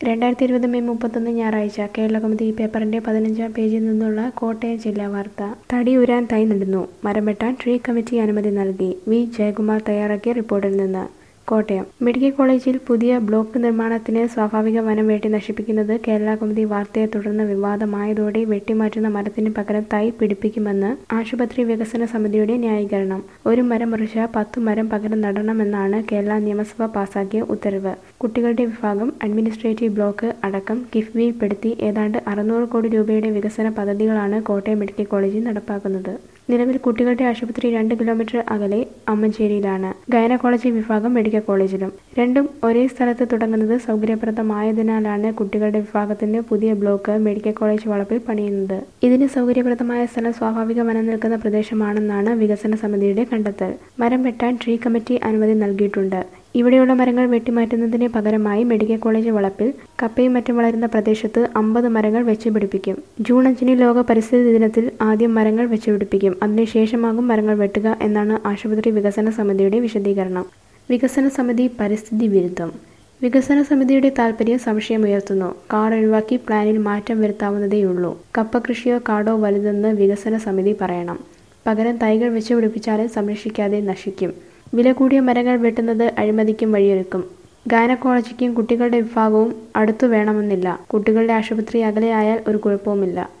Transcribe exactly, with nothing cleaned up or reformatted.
രണ്ടായിരത്തി ഇരുപത് മെയ് മുപ്പത്തൊന്ന് ഞായറാഴ്ച കേരളകൗമുദി പേപ്പറിന്റെ പതിനഞ്ചാം പേജിൽ നിന്നുള്ള കോട്ടയം ജില്ലാ വാർത്ത. തടിയുരാൻ തൈ നടുന്നു, മരം വെട്ടാൻ ട്രീ കമ്മിറ്റി അനുമതി നൽകി. വി ജയകുമാർ തയ്യാറാക്കിയ റിപ്പോർട്ടിൽ നിന്ന്. കോട്ടയം മെഡിക്കൽ കോളേജിൽ പുതിയ ബ്ലോക്ക് നിർമ്മാണത്തിന് സ്വാഭാവിക വനം വെട്ടി നശിപ്പിക്കുന്നത് കേരളകൗമുദി വാർത്തയെ തുടർന്ന് വിവാദമായതോടെ വെട്ടിമാറ്റുന്ന മരത്തിന് പകരം തൈ പിടിപ്പിക്കുമെന്ന് ആശുപത്രി വികസന സമിതിയുടെ ന്യായീകരണം. ഒരു മരം മുറിച്ച പത്തു മരം പകരം നടണമെന്നാണ് കേരള നിയമസഭ പാസാക്കിയ ഉത്തരവ്. കുട്ടികളുടെ വിഭാഗം, അഡ്മിനിസ്ട്രേറ്റീവ് ബ്ലോക്ക് അടക്കം കിഫ്ബിയിൽപ്പെടുത്തി ഏതാണ്ട് അറുന്നൂറ് കോടി രൂപയുടെ വികസന പദ്ധതികളാണ് കോട്ടയം മെഡിക്കൽ കോളേജിൽ നടപ്പാക്കുന്നത്. നിലവിൽ കുട്ടികളുടെ ആശുപത്രി രണ്ട് കിലോമീറ്റർ അകലെ അമ്മഞ്ചേരിയിലാണ്. ഗൈനക്കോളജി വിഭാഗം മെഡിക്കൽ കോളേജിലും. രണ്ടും ഒരേ സ്ഥലത്ത് തുടങ്ങുന്നത് സൗകര്യപ്രദമായതിനാലാണ് കുട്ടികളുടെ വിഭാഗത്തിന് പുതിയ ബ്ലോക്ക് മെഡിക്കൽ കോളേജ് വളപ്പിൽ പണിയുന്നത്. ഇതിന് സൗകര്യപ്രദമായ സ്ഥലം സ്വാഭാവിക വനം നിൽക്കുന്ന പ്രദേശമാണെന്നാണ് വികസന സമിതിയുടെ കണ്ടെത്തൽ. മരം വെട്ടാൻ ട്രീ കമ്മിറ്റി അനുമതി നൽകിയിട്ടുണ്ട്. ഇവിടെയുള്ള മരങ്ങൾ വെട്ടിമാറ്റുന്നതിന് പകരമായി മെഡിക്കൽ കോളേജ് വളപ്പിൽ കപ്പയും മറ്റും വളരുന്ന പ്രദേശത്ത് അമ്പത് മരങ്ങൾ വെച്ചുപിടിപ്പിക്കും. ജൂൺ അഞ്ചിന് ലോക പരിസ്ഥിതി ദിനത്തിൽ ആദ്യം മരങ്ങൾ വെച്ചുപിടിപ്പിക്കും. അതിനുശേഷമാകും മരങ്ങൾ വെട്ടുക എന്നാണ് ആശുപത്രി വികസന സമിതിയുടെ വിശദീകരണം. വികസന സമിതി പരിസ്ഥിതി വിരുദ്ധം. വികസന സമിതിയുടെ താൽപര്യം സംശയമുയർത്തുന്നു. കാട് ഒഴിവാക്കി പ്ലാനിൽ മാറ്റം വരുത്താവുന്നതേയുള്ളൂ. കപ്പ കൃഷിയോ കാടോ വലുതെന്ന് വികസന സമിതി പറയണം. പകരം തൈകൾ വെച്ചുപിടിപ്പിച്ചാലും സംരക്ഷിക്കാതെ നശിക്കും. വില കൂടിയ മരങ്ങൾ വെട്ടുന്നത് അഴിമതിക്കും വഴിയൊരുക്കും. ഗൈനക്കോളജിക്കും കുട്ടികളുടെ വിഭാഗവും അടുത്തു വേണമെന്നില്ല. കുട്ടികളുടെ ആശുപത്രി അകലെയായാൽ ഒരു കുഴപ്പവുമില്ല.